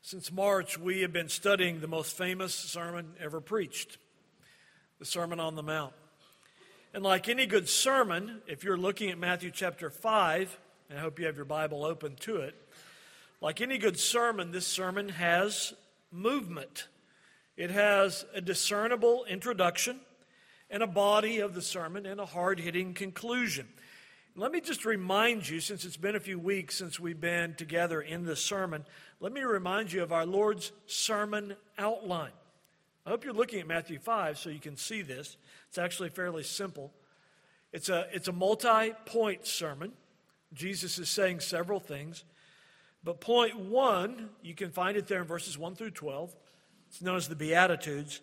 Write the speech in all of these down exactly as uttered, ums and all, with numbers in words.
Since March, we have been studying the most famous sermon ever preached, the Sermon on the Mount. And like any good sermon, if you're looking at Matthew chapter five, and I hope you have your Bible open to it, like any good sermon, this sermon has movement. It has a discernible introduction and a body of the sermon and a hard-hitting conclusion. Let me just remind you, since it's been a few weeks since we've been together in this sermon, let me remind you of our Lord's sermon outline. I hope you're looking at Matthew five so you can see this. It's actually fairly simple. It's a, it's a multi-point sermon. Jesus is saying several things. But point one, you can find it there in verses one through twelve. It's known as the Beatitudes,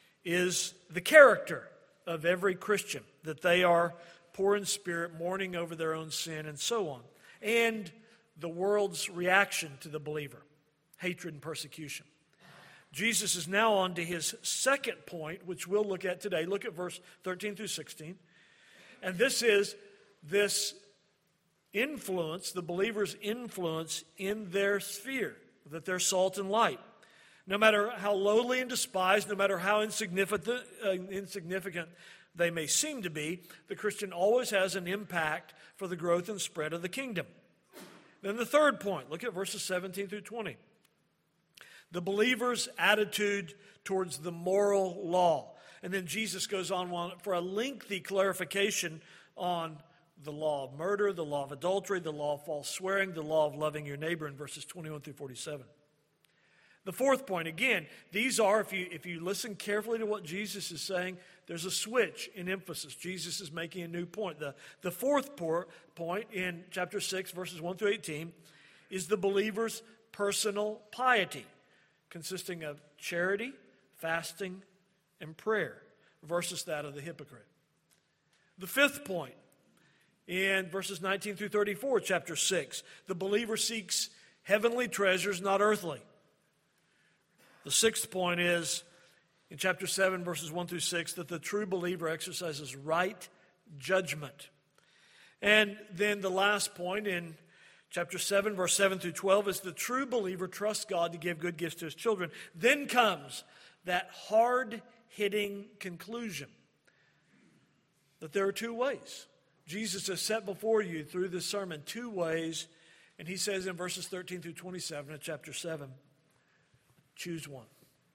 is the character of every Christian, that they are poor in spirit, mourning over their own sin, and so on. And the world's reaction to the believer, hatred and persecution. Jesus is now on to his second point, which we'll look at today. Look at verse thirteen through sixteen. And this is this influence, the believer's influence in their sphere, that they're salt and light. No matter how lowly and despised, no matter how insignificant, uh, insignificant they may seem to be, the Christian always has an impact for the growth and spread of the kingdom. Then the third point, look at verses seventeen through twenty. The believer's attitude towards the moral law. And then Jesus goes on for a lengthy clarification on the law of murder, the law of adultery, the law of false swearing, the law of loving your neighbor in verses twenty-one through forty-seven. The fourth point, again, these are, if you if you listen carefully to what Jesus is saying, there's a switch in emphasis. Jesus is making a new point. The, the fourth por- point in chapter six, verses one through eighteen, is the believer's personal piety, consisting of charity, fasting, and prayer, versus that of the hypocrite. The fifth point, in verses nineteen through thirty-four, chapter six, the believer seeks heavenly treasures, not earthly. The sixth point is, in chapter seven, verses one through six, that the true believer exercises right judgment. And then the last point in chapter seven, verse seven through twelve, is the true believer trusts God to give good gifts to his children. Then comes that hard-hitting conclusion that there are two ways. Jesus has set before you through this sermon two ways, and he says in verses thirteen through twenty-seven of chapter seven, choose one.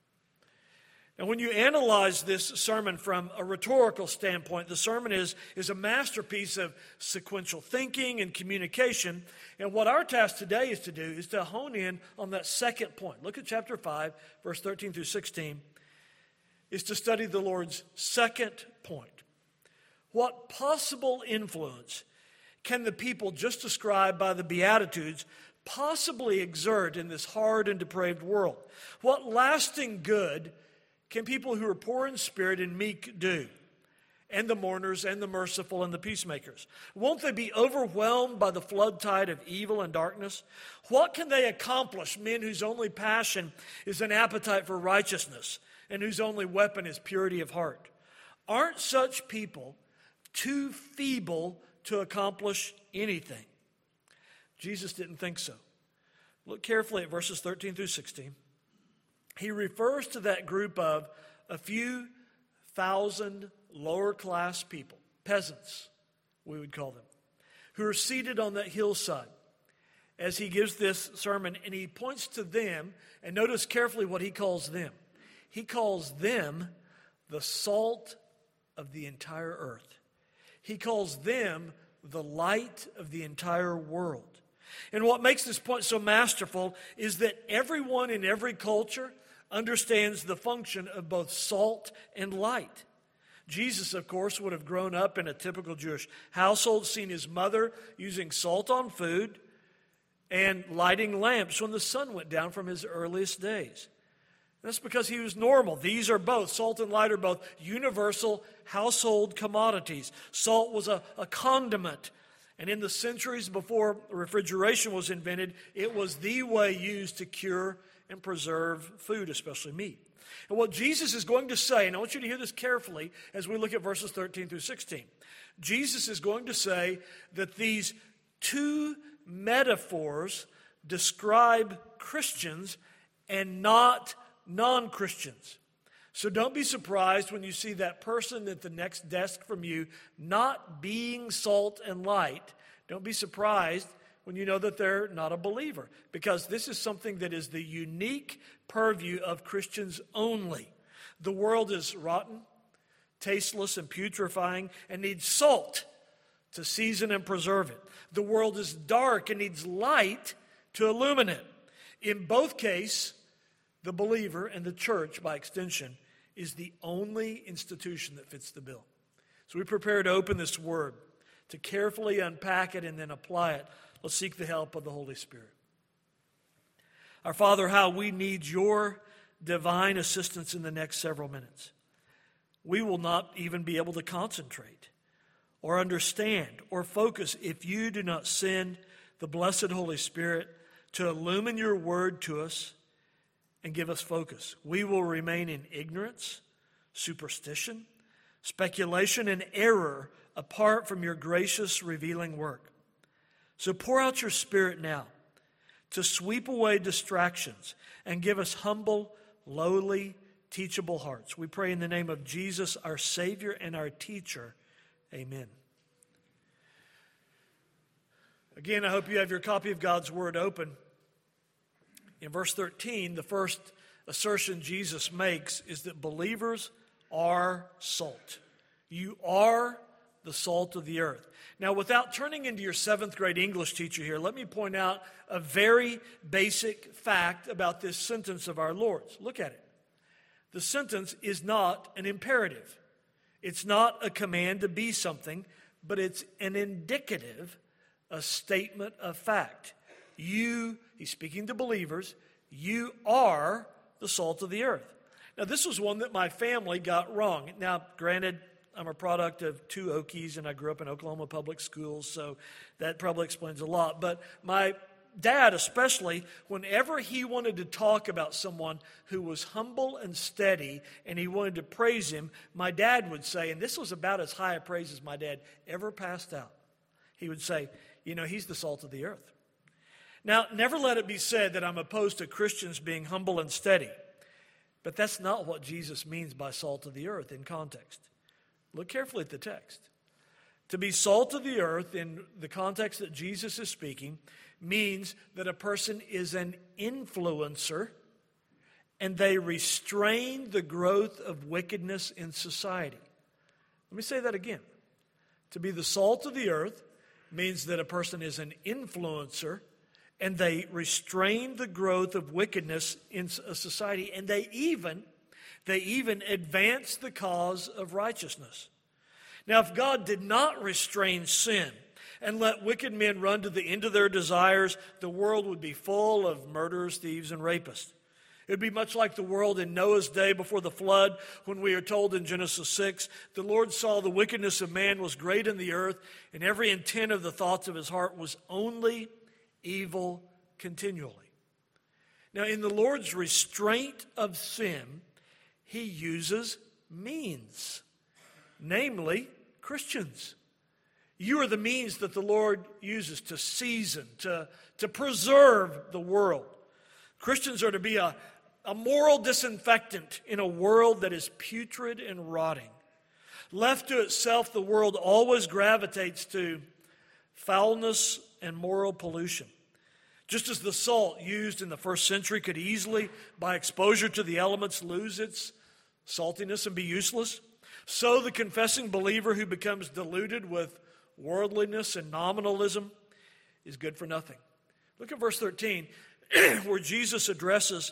And when you analyze this sermon from a rhetorical standpoint, the sermon is, is a masterpiece of sequential thinking and communication. And what our task today is to do is to hone in on that second point. Look at chapter five, verse thirteen through sixteen, is to study the Lord's second point. What possible influence can the people just described by the Beatitudes possibly exert in this hard and depraved world? What lasting good can people who are poor in spirit and meek do? And the mourners and the merciful and the peacemakers. Won't they be overwhelmed by the flood tide of evil and darkness? What can they accomplish, men whose only passion is an appetite for righteousness and whose only weapon is purity of heart? Aren't such people too feeble to accomplish anything? Jesus didn't think so. Look carefully at verses thirteen through sixteen. He refers to that group of a few thousand lower class people, peasants, we would call them, who are seated on that hillside as he gives this sermon, and he points to them, and notice carefully what he calls them. He calls them the salt of the entire earth. He calls them the light of the entire world. And what makes this point so masterful is that everyone in every culture understands the function of both salt and light. Jesus, of course, would have grown up in a typical Jewish household, seen his mother using salt on food and lighting lamps when the sun went down from his earliest days. That's because he was normal. These are both, salt and light are both universal household commodities. Salt was a, a condiment. And in the centuries before refrigeration was invented, it was the way used to cure and preserve food, especially meat. And what Jesus is going to say, and I want you to hear this carefully as we look at verses thirteen through sixteen. Jesus is going to say that these two metaphors describe Christians and not non-Christians. So don't be surprised when you see that person at the next desk from you not being salt and light. Don't be surprised when you know that they're not a believer, because this is something that is the unique purview of Christians only. The world is rotten, tasteless, and putrefying, and needs salt to season and preserve it. The world is dark and needs light to illumine it. In both cases, the believer and the church, by extension, is the only institution that fits the bill. So we prepare to open this word, to carefully unpack it and then apply it. Let's seek the help of the Holy Spirit. Our Father, how we need your divine assistance in the next several minutes. We will not even be able to concentrate or understand or focus if you do not send the blessed Holy Spirit to illumine your word to us and give us focus. We will remain in ignorance, superstition, speculation, and error apart from your gracious revealing work. So pour out your Spirit now to sweep away distractions and give us humble, lowly, teachable hearts. We pray in the name of Jesus, our Savior and our teacher. Amen. Again, I hope you have your copy of God's Word open. In verse thirteen, the first assertion Jesus makes is that believers are salt. You are the salt of the earth. Now, without turning into your seventh grade English teacher here, let me point out a very basic fact about this sentence of our Lord's. Look at it. The sentence is not an imperative. It's not a command to be something, but it's an indicative, a statement of fact. You, he's speaking to believers, you are the salt of the earth. Now, this was one that my family got wrong. Now, granted, I'm a product of two Okies, and I grew up in Oklahoma public schools, so that probably explains a lot. But my dad especially, whenever he wanted to talk about someone who was humble and steady and he wanted to praise him, my dad would say, and this was about as high a praise as my dad ever passed out, he would say, you know, he's the salt of the earth. Now, never let it be said that I'm opposed to Christians being humble and steady, but that's not what Jesus means by salt of the earth in context. Look carefully at the text. To be salt of the earth in the context that Jesus is speaking means that a person is an influencer and they restrain the growth of wickedness in society. Let me say that again. To be the salt of the earth means that a person is an influencer and they restrain the growth of wickedness in a society, and they even They even advance the cause of righteousness. Now, if God did not restrain sin and let wicked men run to the end of their desires, the world would be full of murderers, thieves, and rapists. It would be much like the world in Noah's day before the flood, when we are told in Genesis six, the Lord saw the wickedness of man was great in the earth, and every intent of the thoughts of his heart was only evil continually. Now, in the Lord's restraint of sin, he uses means, namely Christians. You are the means that the Lord uses to season, to, to preserve the world. Christians are to be a, a moral disinfectant in a world that is putrid and rotting. Left to itself, the world always gravitates to foulness and moral pollution. Just as the salt used in the first century could easily, by exposure to the elements, lose its saltiness and be useless, so the confessing believer who becomes diluted with worldliness and nominalism is good for nothing. Look at verse thirteen, where Jesus addresses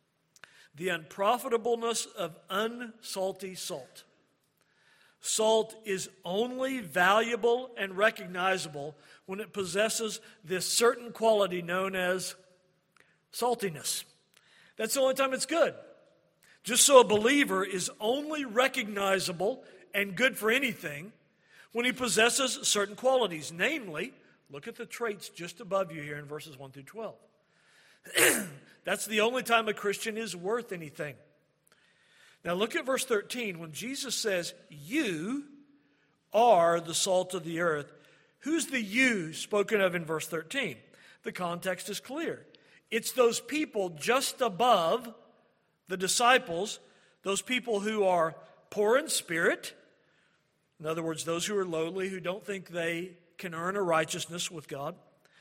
the unprofitableness of unsalty salt. Salt is only valuable and recognizable when it possesses this certain quality known as saltiness. That's the only time it's good. Just so a believer is only recognizable and good for anything when he possesses certain qualities. Namely, look at the traits just above you here in verses one through twelve. That's the only time a Christian is worth anything. Now look at verse thirteen. When Jesus says, you are the salt of the earth, who's the you spoken of in verse thirteen? The context is clear. It's those people just above the disciples, those people who are poor in spirit. In other words, those who are lowly, who don't think they can earn a righteousness with God.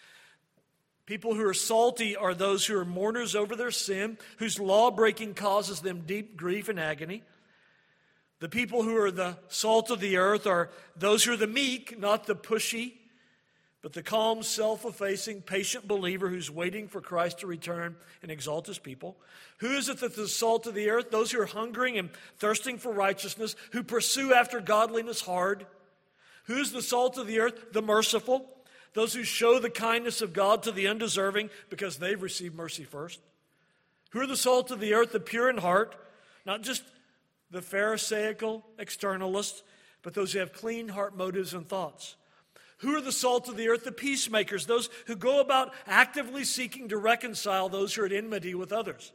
People who are salty are those who are mourners over their sin, whose law-breaking causes them deep grief and agony. The people who are the salt of the earth are those who are the meek, not the pushy, but the calm, self-effacing, patient believer who's waiting for Christ to return and exalt his people. Who is it that's the salt of the earth? Those who are hungering and thirsting for righteousness, who pursue after godliness hard. Who's the salt of the earth? The merciful. Those who show the kindness of God to the undeserving because they've received mercy first. Who are the salt of the earth? The pure in heart, not just the pharisaical externalists, but those who have clean heart motives and thoughts. Who are the salt of the earth? The peacemakers, those who go about actively seeking to reconcile those who are at enmity with others.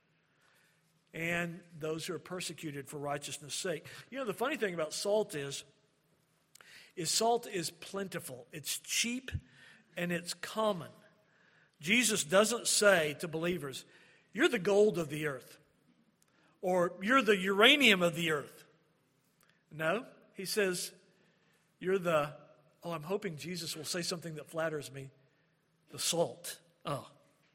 And those who are persecuted for righteousness' sake. You know, the funny thing about salt is, is salt is plentiful. It's cheap and it's common. Jesus doesn't say to believers, you're the gold of the earth, or you're the uranium of the earth. No, he says, you're the, oh, I'm hoping Jesus will say something that flatters me, the salt. Oh.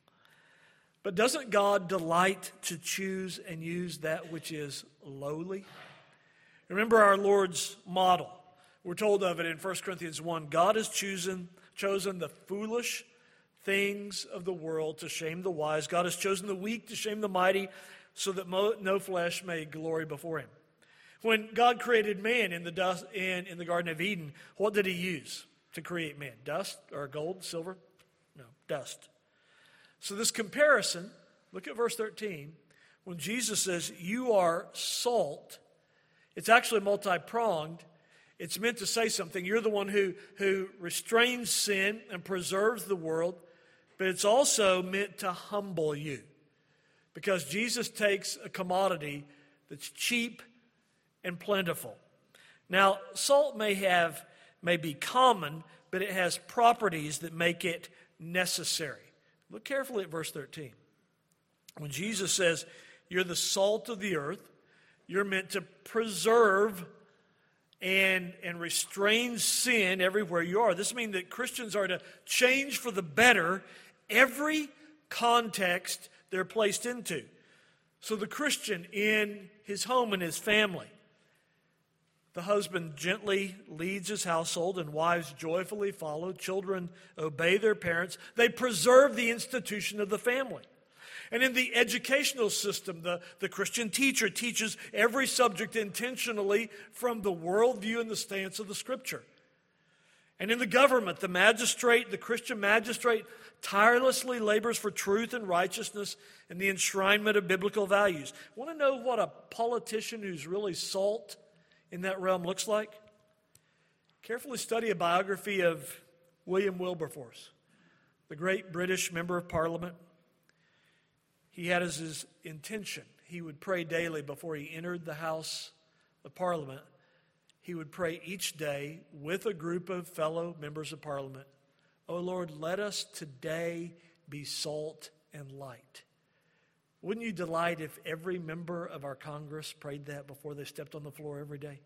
But doesn't God delight to choose and use that which is lowly? Remember our Lord's model. We're told of it in First Corinthians one. God has chosen, chosen the foolish things of the world to shame the wise. God has chosen the weak to shame the mighty, so that mo- no flesh may glory before him. When God created man in the dust in, in the Garden of Eden, what did he use to create man? Dust or gold, silver? No, dust. So this comparison, look at verse thirteen. When Jesus says, you are salt, it's actually multi-pronged. It's meant to say something. You're the one who, who restrains sin and preserves the world, but it's also meant to humble you. Because Jesus takes a commodity that's cheap and plentiful. Now, salt may have, may be common, but it has properties that make it necessary. Look carefully at verse thirteen. When Jesus says, you're the salt of the earth, you're meant to preserve and, and restrain sin everywhere you are. This means that Christians are to change for the better every context they're placed into. So the Christian in his home and his family, the husband gently leads his household and wives joyfully follow. Children obey their parents. They preserve the institution of the family. And in the educational system, the, the Christian teacher teaches every subject intentionally from the worldview and the stance of the Scripture. And in the government, the magistrate, the Christian magistrate, tirelessly labors for truth and righteousness and the enshrinement of biblical values. Want to know what a politician who's really salt in that realm looks like? Carefully study a biography of William Wilberforce, the great British member of Parliament. He had as his intention, he would pray daily before he entered the House of Parliament. He would pray each day with a group of fellow members of Parliament, oh Lord, let us today be salt and light. Wouldn't you delight if every member of our Congress prayed that before they stepped on the floor every day?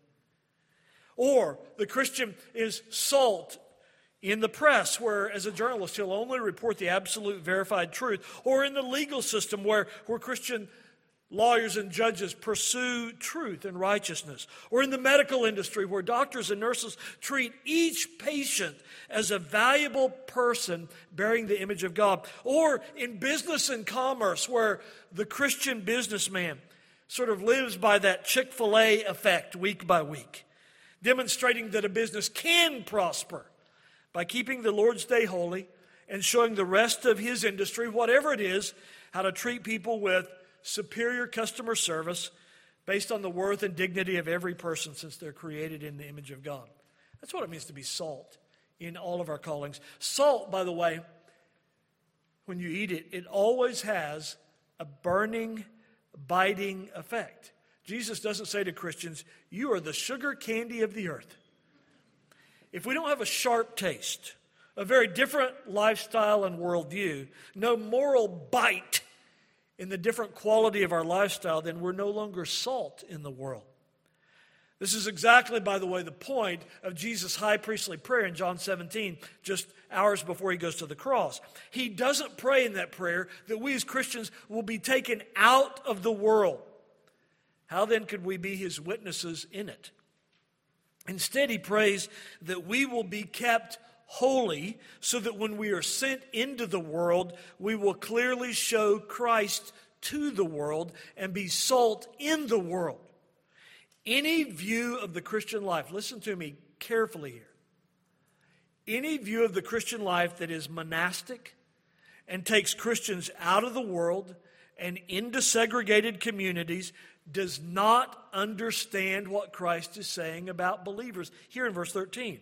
Or the Christian is salt in the press, where as a journalist he'll only report the absolute verified truth. Or in the legal system where, where Christian lawyers and judges pursue truth and righteousness. Or in the medical industry where doctors and nurses treat each patient as a valuable person bearing the image of God. Or in business and commerce where the Christian businessman sort of lives by that Chick-fil-A effect week by week, demonstrating that a business can prosper by keeping the Lord's Day holy and showing the rest of his industry, whatever it is, how to treat people with superior customer service based on the worth and dignity of every person since they're created in the image of God. That's what it means to be salt in all of our callings. Salt, by the way, when you eat it, it always has a burning, biting effect. Jesus doesn't say to Christians, you are the sugar candy of the earth. If we don't have a sharp taste a very different lifestyle and worldview, no moral bite in the different quality of our lifestyle, then we're no longer salt in the world. This is exactly, by the way, the point of Jesus' high priestly prayer in John seventeen, just hours before he goes to the cross. He doesn't pray in that prayer that we as Christians will be taken out of the world. How then could we be his witnesses in it? Instead, he prays that we will be kept holy so that when we are sent into the world, we will clearly show Christ to the world and be salt in the world. Any view of the Christian life, listen to me carefully here. Any view of the Christian life that is monastic and takes Christians out of the world and into segregated communities does not understand what Christ is saying about believers. Here in verse thirteen,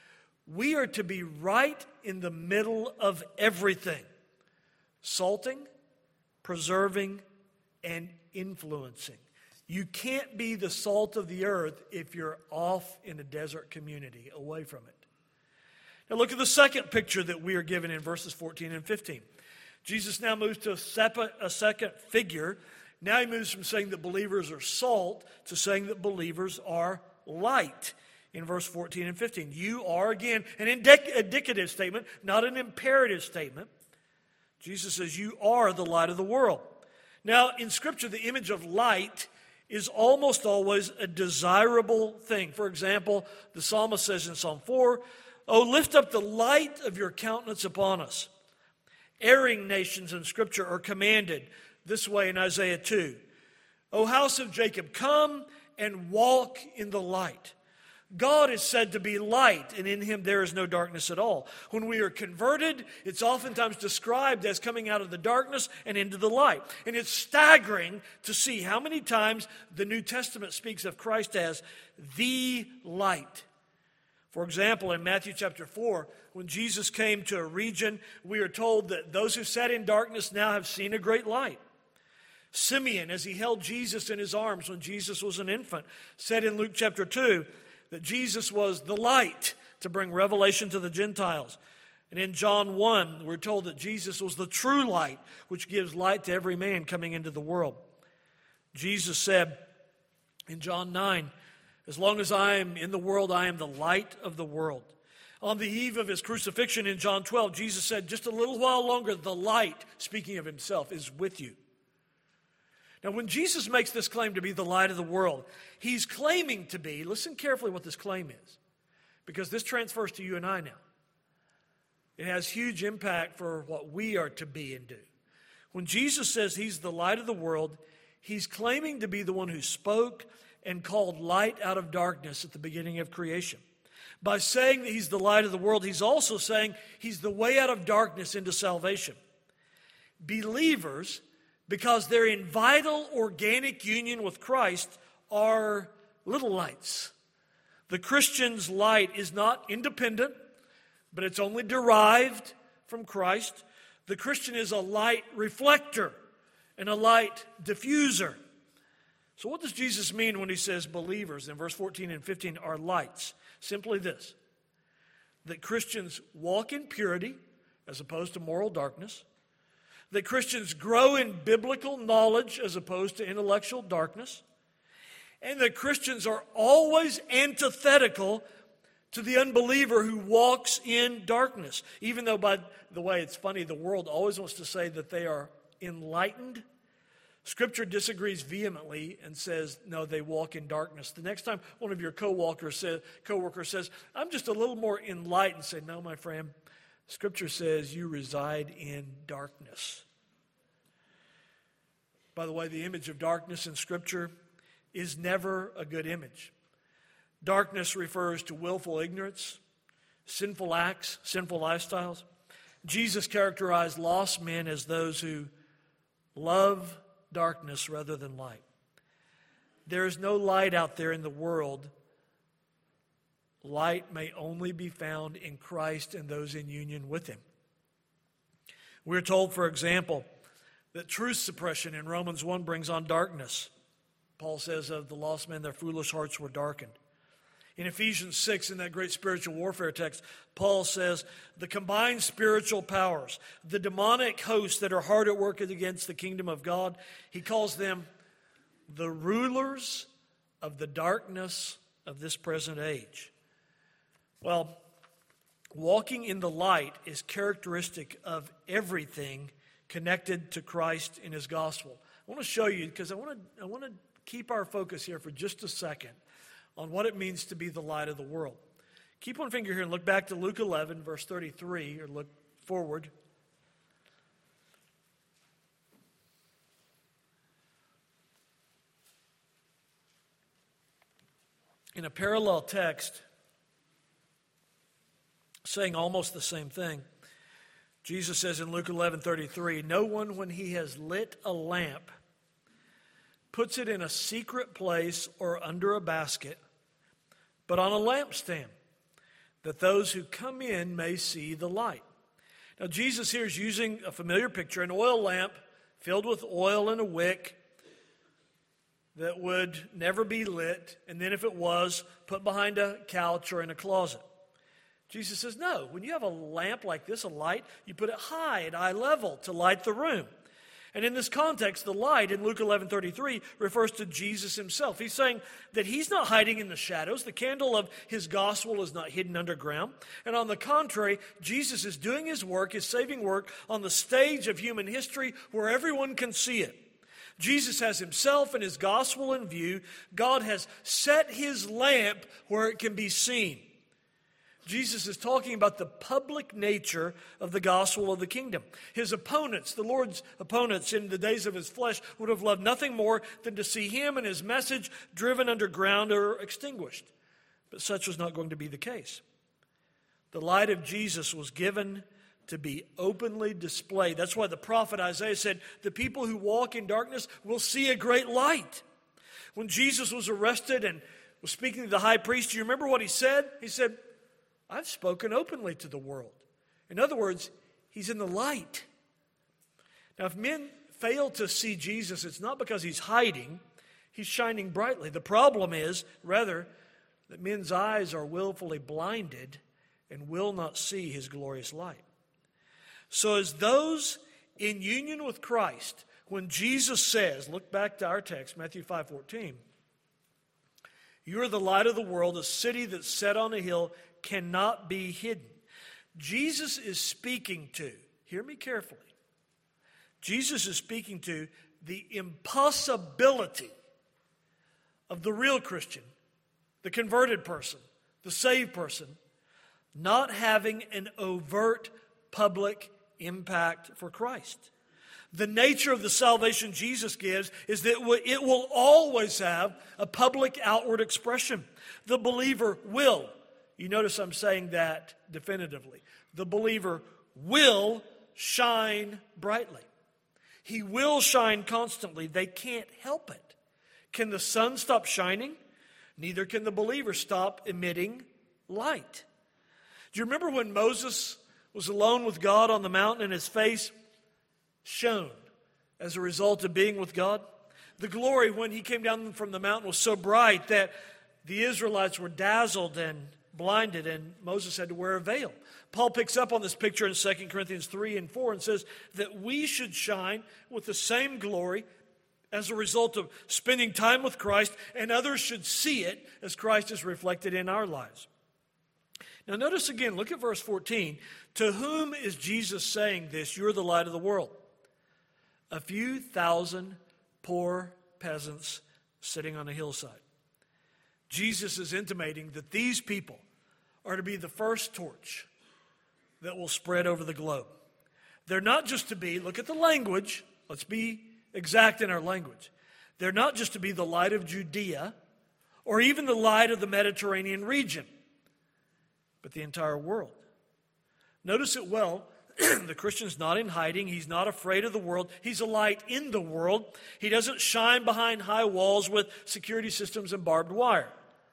we are to be right in the middle of everything, salting, preserving, and influencing. You can't be the salt of the earth if you're off in a desert community, away from it. Now look at the second picture that we are given in verses fourteen and fifteen. Jesus now moves to a, separate, a second figure. Now he moves from saying that believers are salt to saying that believers are light in verse fourteen and fifteen. You are, again, an indic- indicative statement, not an imperative statement. Jesus says you are the light of the world. Now in Scripture, the image of light is almost always a desirable thing. For example, the psalmist says in Psalm four, "Oh, lift up the light of your countenance upon us." Erring nations in Scripture are commanded this way in Isaiah two. "O house of Jacob, come and walk in the light." God is said to be light, and in him there is no darkness at all. When we are converted, it's oftentimes described as coming out of the darkness and into the light. And it's staggering to see how many times the New Testament speaks of Christ as the light. For example, in Matthew chapter four, when Jesus came to a region, we are told that those who sat in darkness now have seen a great light. Simeon, as he held Jesus in his arms when Jesus was an infant, said in Luke chapter two, that Jesus was the light to bring revelation to the Gentiles. And in John one, we're told that Jesus was the true light, which gives light to every man coming into the world. Jesus said in John nine, "As long as I am in the world, I am the light of the world." On the eve of his crucifixion in John twelve, Jesus said, "Just a little while longer, the light," speaking of himself, "is with you." Now, when Jesus makes this claim to be the light of the world, he's claiming to be, listen carefully what this claim is, because this transfers to you and I now. It has huge impact for what we are to be and do. When Jesus says he's the light of the world, he's claiming to be the one who spoke and called light out of darkness at the beginning of creation. By saying that he's the light of the world, he's also saying he's the way out of darkness into salvation. Believers, because they're in vital organic union with Christ, are little lights. The Christian's light is not independent, but it's only derived from Christ. The Christian is a light reflector and a light diffuser. So what does Jesus mean when he says believers in verse fourteen and fifteen are lights? Simply this, that Christians walk in purity as opposed to moral darkness, that Christians grow in biblical knowledge as opposed to intellectual darkness, and that Christians are always antithetical to the unbeliever who walks in darkness. Even though, by the way, it's funny, the world always wants to say that they are enlightened. Scripture disagrees vehemently and says, no, they walk in darkness. The next time one of your co-workers says, co-worker says, I'm just a little more enlightened, say, no, my friend, Scripture says you reside in darkness. By the way, the image of darkness in Scripture is never a good image. Darkness refers to willful ignorance, sinful acts, sinful lifestyles. Jesus characterized lost men as those who love darkness rather than light. There is no light out there in the world. Light may only be found in Christ and those in union with him. We're told, for example, that truth suppression in Romans one brings on darkness. Paul says of the lost men, their foolish hearts were darkened. In Ephesians six, in that great spiritual warfare text, Paul says, the combined spiritual powers, the demonic hosts that are hard at work against the kingdom of God, he calls them the rulers of the darkness of this present age. Well, walking in the light is characteristic of everything connected to Christ in his gospel. I want to show you, because I want to I want to keep our focus here for just a second on what it means to be the light of the world. Keep one finger here and look back to Luke eleven, verse thirty-three, or look forward. In a parallel text, saying almost the same thing, Jesus says in Luke eleven thirty-three, no one, when he has lit a lamp, puts it in a secret place or under a basket, but on a lampstand, that those who come in may see the light. Now, Jesus here is using a familiar picture, an oil lamp filled with oil in a wick that would never be lit, and then if it was, put behind a couch or in a closet. Jesus says, no, when you have a lamp like this, a light, you put it high at eye level to light the room. And in this context, the light in Luke eleven thirty-three refers to Jesus himself. He's saying that he's not hiding in the shadows. The candle of his gospel is not hidden underground. And on the contrary, Jesus is doing his work, his saving work, on the stage of human history where everyone can see it. Jesus has himself and his gospel in view. God has set his lamp where it can be seen. Jesus is talking about the public nature of the gospel of the kingdom. His opponents, the Lord's opponents in the days of his flesh, would have loved nothing more than to see him and his message driven underground or extinguished. But such was not going to be the case. The light of Jesus was given to be openly displayed. That's why the prophet Isaiah said, the people who walk in darkness will see a great light. When Jesus was arrested and was speaking to the high priest, do you remember what he said? He said, I've spoken openly to the world. In other words, he's in the light. Now, if men fail to see Jesus, it's not because he's hiding. He's shining brightly. The problem is, rather, that men's eyes are willfully blinded and will not see his glorious light. So as those in union with Christ, when Jesus says, look back to our text, Matthew five fourteen, you are the light of the world, a city that's set on a hill cannot be hidden. Jesus is speaking to, hear me carefully, Jesus is speaking to the impossibility of the real Christian, the converted person, the saved person, not having an overt public impact for Christ. The nature of the salvation Jesus gives is that it will always have a public outward expression. The believer will, you notice I'm saying that definitively, the believer will shine brightly. He will shine constantly. They can't help it. Can the sun stop shining? Neither can the believer stop emitting light. Do you remember when Moses was alone with God on the mountain and his face shone as a result of being with God? The glory when he came down from the mountain was so bright that the Israelites were dazzled and blinded, and Moses had to wear a veil. Paul picks up on this picture in Second Corinthians three and four and says that we should shine with the same glory as a result of spending time with Christ, and others should see it as Christ is reflected in our lives. Now notice again, look at verse fourteen. To whom is Jesus saying this? You're the light of the world. A few thousand poor peasants sitting on a hillside. Jesus is intimating that these people are to be the first torch that will spread over the globe. They're not just to be, look at the language, let's be exact in our language. They're not just to be the light of Judea or even the light of the Mediterranean region, but the entire world. Notice it well, the Christian's not in hiding. He's not afraid of the world. He's a light in the world. He doesn't shine behind high walls with security systems and barbed wire.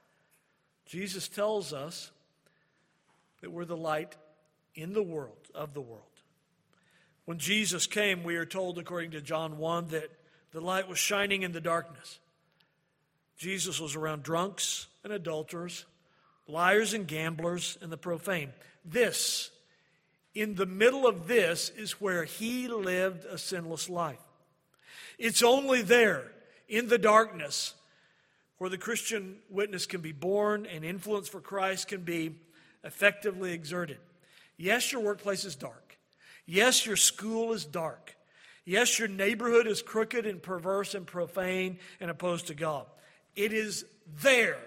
Jesus tells us that we're the light in the world, of the world. When Jesus came, we are told, according to John one, that the light was shining in the darkness. Jesus was around drunks and adulterers, liars and gamblers and the profane. This, in the middle of this, is where he lived a sinless life. It's only there, in the darkness, where the Christian witness can be born and influence for Christ can be effectively exerted. Yes, your workplace is dark. Yes, your school is dark. Yes, your neighborhood is crooked and perverse and profane and opposed to God. It is there,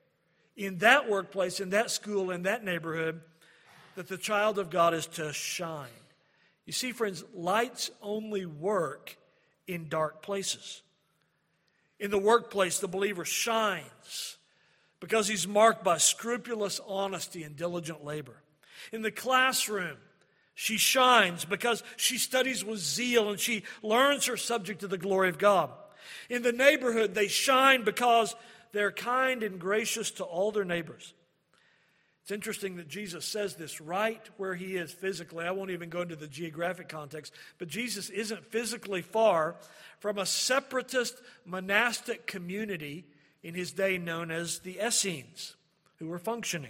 in that workplace, in that school, in that neighborhood, that the child of God is to shine. You see, friends, lights only work in dark places. In the workplace, the believer shines because he's marked by scrupulous honesty and diligent labor. In the classroom, she shines because she studies with zeal and she learns her subject to the glory of God. In the neighborhood, they shine because they're kind and gracious to all their neighbors. It's interesting that Jesus says this right where he is physically. I won't even go into the geographic context, but Jesus isn't physically far from a separatist monastic community in his day known as the Essenes, who were functioning.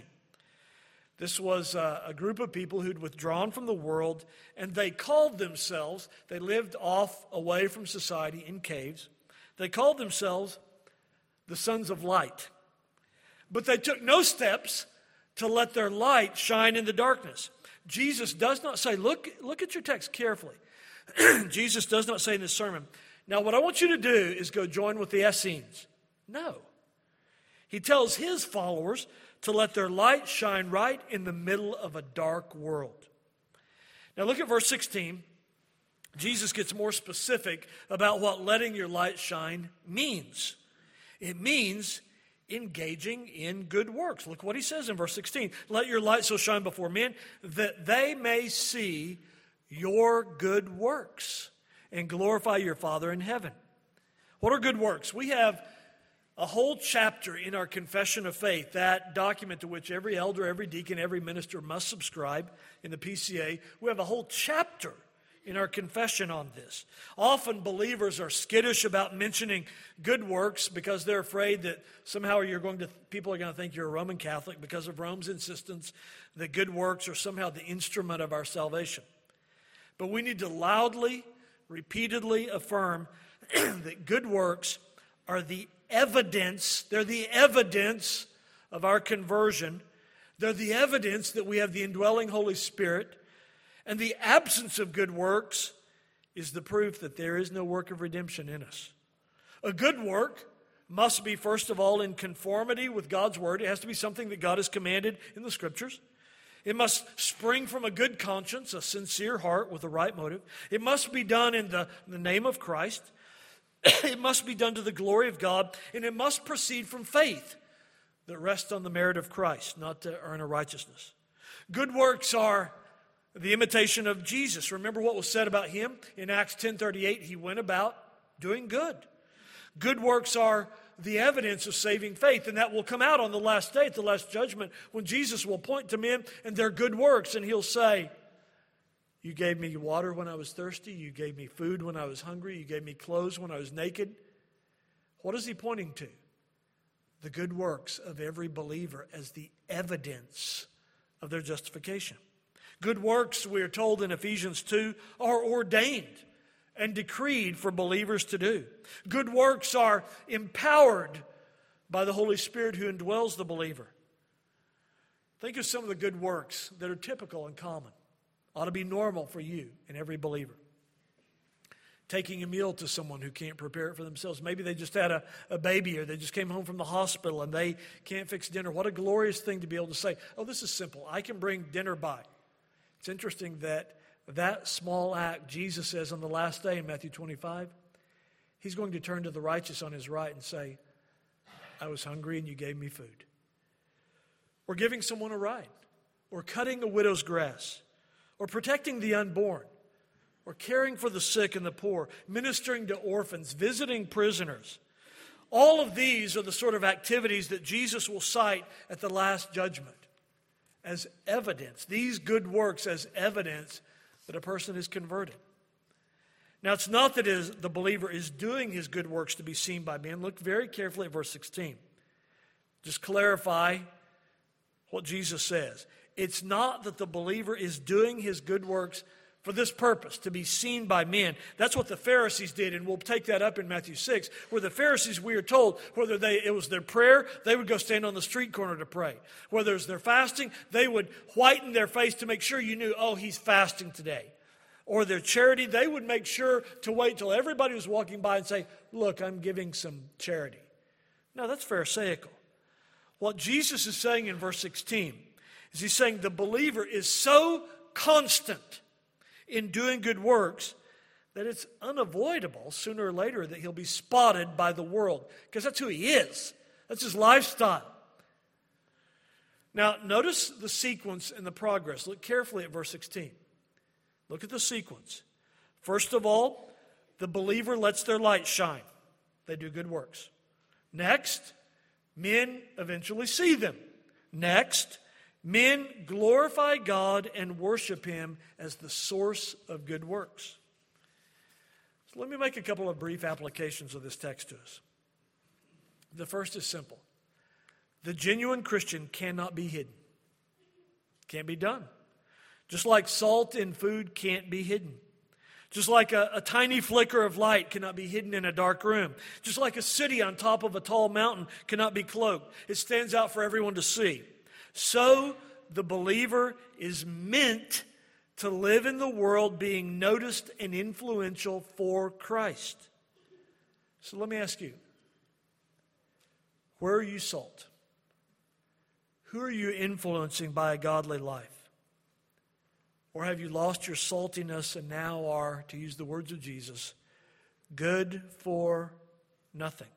This was a, a group of people who'd withdrawn from the world, and they called themselves, they lived off away from society in caves, they called themselves the sons of light. But they took no steps to let their light shine in the darkness. Jesus does not say, look, look at your text carefully. Jesus does not say in this sermon, now what I want you to do is go join with the Essenes. No. He tells his followers to let their light shine right in the middle of a dark world. Now look at verse sixteen. Jesus gets more specific about what letting your light shine means. It means engaging in good works. Look what he says in verse sixteen. Let your light so shine before men that they may see your good works and glorify your Father in heaven. What are good works? We have a whole chapter in our confession of faith, that document to which every elder, every deacon, every minister must subscribe in the P C A. We have a whole chapter in our confession on this. Often believers are skittish about mentioning good works because they're afraid that somehow you're going to, people are going to think you're a Roman Catholic because of Rome's insistence that good works are somehow the instrument of our salvation. But we need to loudly, repeatedly affirm that good works are the evidence, they're the evidence of our conversion. They're the evidence that we have the indwelling Holy Spirit. And the absence of good works is the proof that there is no work of redemption in us. A good work must be, first of all, in conformity with God's Word. It has to be something that God has commanded in the Scriptures. It must spring from a good conscience, a sincere heart with the right motive. It must be done in the, in the name of Christ. It must be done to the glory of God. And it must proceed from faith that rests on the merit of Christ, not to earn a righteousness. Good works are the imitation of Jesus. Remember what was said about him in Acts ten thirty-eight. He went about doing good. Good works are the evidence of saving faith, and that will come out on the last day, at the last judgment, when Jesus will point to men and their good works, and he'll say, you gave me water when I was thirsty. You gave me food when I was hungry. You gave me clothes when I was naked. What is he pointing to? The good works of every believer as the evidence of their justification. Good works, we are told in Ephesians two, are ordained and decreed for believers to do. Good works are empowered by the Holy Spirit who indwells the believer. Think of some of the good works that are typical and common. Ought to be normal for you and every believer. Taking a meal to someone who can't prepare it for themselves. Maybe they just had a, a baby, or they just came home from the hospital and they can't fix dinner. What a glorious thing to be able to say, oh, this is simple. I can bring dinner by. It's interesting that that small act, Jesus says on the last day in Matthew twenty-five, he's going to turn to the righteous on his right and say, I was hungry and you gave me food. Or giving someone a ride. Or cutting a widow's grass. Or protecting the unborn. Or caring for the sick and the poor. Ministering to orphans. Visiting prisoners. All of these are the sort of activities that Jesus will cite at the last judgment as evidence. These good works as evidence that a person is converted. Now, it's not that is, the believer is doing his good works to be seen by men. Look very carefully at verse sixteen. Just clarify what Jesus says. It's not that the believer is doing his good works for this purpose, to be seen by men. That's what the Pharisees did, and we'll take that up in Matthew six, where the Pharisees, we are told, whether they it was their prayer, they would go stand on the street corner to pray. Whether it was their fasting, they would whiten their face to make sure you knew, oh, he's fasting today. Or their charity, they would make sure to wait till everybody was walking by and say, look, I'm giving some charity. No, that's Pharisaical. What Jesus is saying in verse sixteen is he's saying the believer is so constant in doing good works that it's unavoidable sooner or later that he'll be spotted by the world, because that's who he is. That's his lifestyle. Now, notice the sequence and the progress. Look carefully at verse sixteen. Look at the sequence. First of all, the believer lets their light shine. They do good works. Next, men eventually see them. Next, men glorify God and worship Him as the source of good works. So let me make a couple of brief applications of this text to us. The first is simple. The genuine Christian cannot be hidden. Can't be done. Just like salt in food can't be hidden. Just like a, a tiny flicker of light cannot be hidden in a dark room. Just like a city on top of a tall mountain cannot be cloaked. It stands out for everyone to see. So the believer is meant to live in the world being noticed and influential for Christ. So let me ask you, where are you salt? Who are you influencing by a godly life? Or have you lost your saltiness and now are, to use the words of Jesus, good for nothing?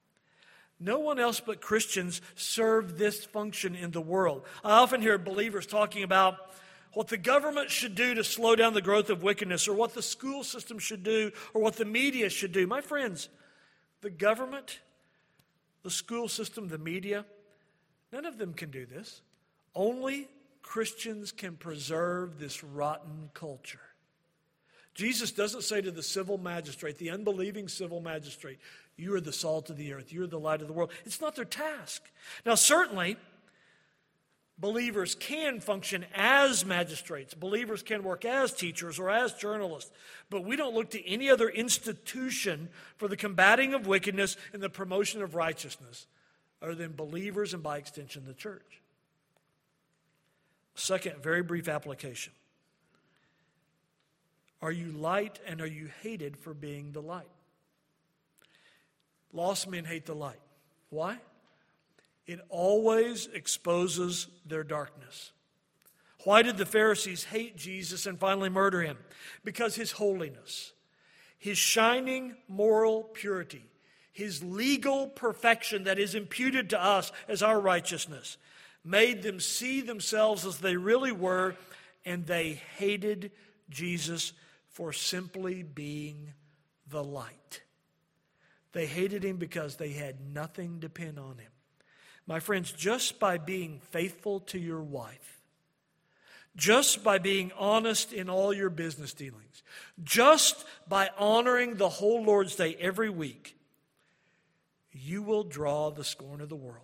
No one else but Christians serve this function in the world. I often hear believers talking about what the government should do to slow down the growth of wickedness, or what the school system should do, or what the media should do. My friends, the government, the school system, the media, none of them can do this. Only Christians can preserve this rotten culture. Jesus doesn't say to the civil magistrate, the unbelieving civil magistrate, you are the salt of the earth, you are the light of the world. It's not their task. Now, certainly, believers can function as magistrates. Believers can work as teachers or as journalists. But we don't look to any other institution for the combating of wickedness and the promotion of righteousness other than believers and, by extension, the church. Second, very brief application. Are you light and are you hated for being the light? Lost men hate the light. Why? It always exposes their darkness. Why did the Pharisees hate Jesus and finally murder him? Because his holiness, his shining moral purity, his legal perfection that is imputed to us as our righteousness, made them see themselves as they really were, and they hated Jesus for simply being the light. They hated him because they had nothing to pin on him. My friends, just by being faithful to your wife, just by being honest in all your business dealings, just by honoring the whole Lord's Day every week, you will draw the scorn of the world.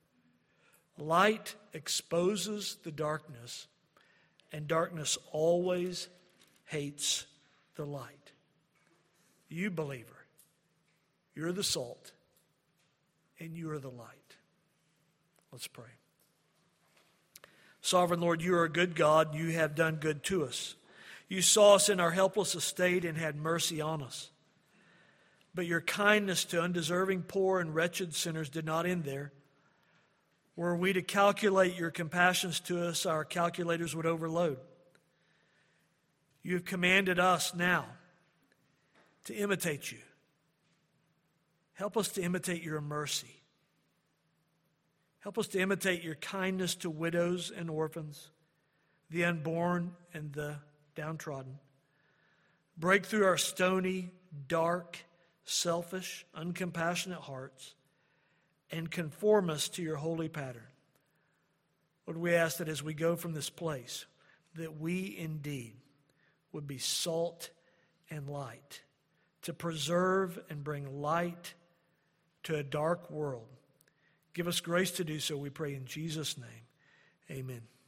Light exposes the darkness, and darkness always hates the light. You, believer, you're the salt, and you are the light. Let's pray. Sovereign Lord, you are a good God. You have done good to us. You saw us in our helpless estate and had mercy on us. But your kindness to undeserving, poor, and wretched sinners did not end there. Were we to calculate your compassions to us, our calculators would overload. You have commanded us now to imitate you. Help us to imitate your mercy. Help us to imitate your kindness to widows and orphans, the unborn and the downtrodden. Break through our stony, dark, selfish, uncompassionate hearts and conform us to your holy pattern. Lord, we ask that as we go from this place, that we indeed would be salt and light, to preserve and bring light to a dark world. Give us grace to do so, we pray in Jesus' name. Amen.